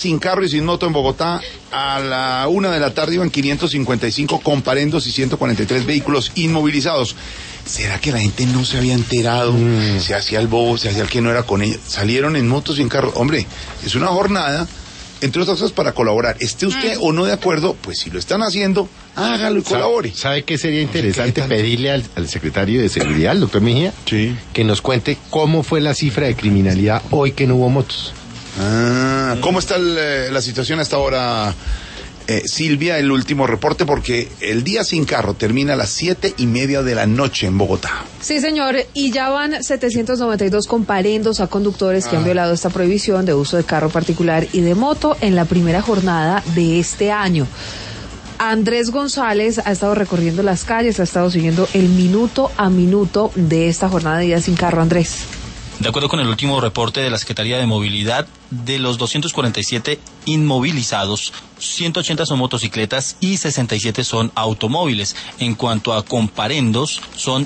Sin carro y sin moto en Bogotá, a la 1 de la tarde iban 555 comparendos y 143 vehículos inmovilizados. ¿Será que la gente no se había enterado? Se hacía el bobo, se hacía el que no era con ella. Salieron en motos y en carro. Hombre, es una jornada, entre otras cosas, para colaborar. Esté usted o no de acuerdo, pues si lo están haciendo, hágalo y colabore. ¿Sabe qué sería interesante pedirle al secretario de Seguridad, el doctor Mejía, que nos cuente cómo fue la cifra de criminalidad hoy que no hubo motos? ¿Cómo está la situación hasta ahora, Silvia? El último reporte, porque el día sin carro termina a las 7:30 de la noche en Bogotá. Sí, señor, y ya van 792 comparendos a conductores que han violado esta prohibición de uso de carro particular y de moto en la primera jornada de este año. Andrés González ha estado recorriendo las calles, ha estado siguiendo el minuto a minuto de esta jornada de día sin carro. Andrés. De acuerdo con el último reporte de la Secretaría de Movilidad, de los 247 inmovilizados, 180 son motocicletas y 67 son automóviles. En cuanto a comparendos, son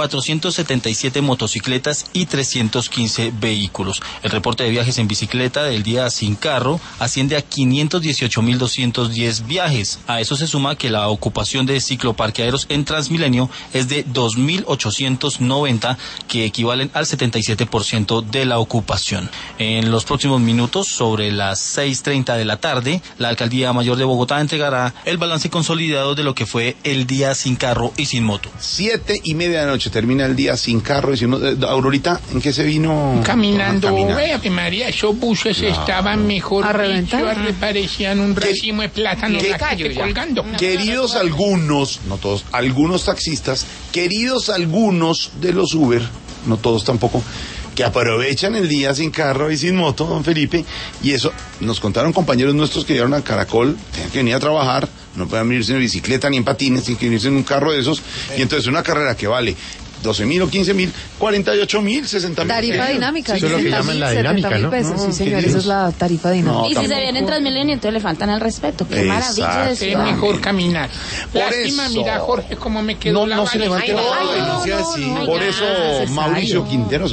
477 motocicletas y 315 vehículos. El reporte de viajes en bicicleta del día sin carro asciende a 518.210 viajes. A eso se suma que la ocupación de cicloparqueaderos en Transmilenio es de 2.890, que equivalen al 77% de la ocupación. En los próximos minutos, sobre las 6:30 de la tarde, la Alcaldía Mayor de Bogotá entregará el balance consolidado de lo que fue el día sin carro y sin moto. 7:30 de la noche termina el día sin carro y sin moto. Aurorita, ¿en qué se vino? Caminando. Vea, María, esos buses estaban mejor a reventar. Parecían un racimo de plátanos colgando. Queridos algunos, no todos, algunos taxistas, queridos algunos de los Uber, no todos tampoco, que aprovechan el día sin carro y sin moto, don Felipe, y eso nos contaron compañeros nuestros que llegaron a Caracol, tenían que venir a trabajar, no pueden venirse en bicicleta ni en patines, tienen que venirse en un carro de esos, y entonces una carrera que vale 12.000 o 15.000, 48.000, 60.000. Tarifa dinámica. Eso es lo que llaman la dinámica, ¿no? Pesos, sí, señor, esa es la tarifa dinámica. No, y si se viene en Transmilenio, entonces le faltan al respeto. Qué maravilla de Es ciudad. mejor caminar. Por Lástima, eso. mira, Jorge, cómo me quedó la No se levante la valija. voz, no sea así. Por eso, Mauricio Quintero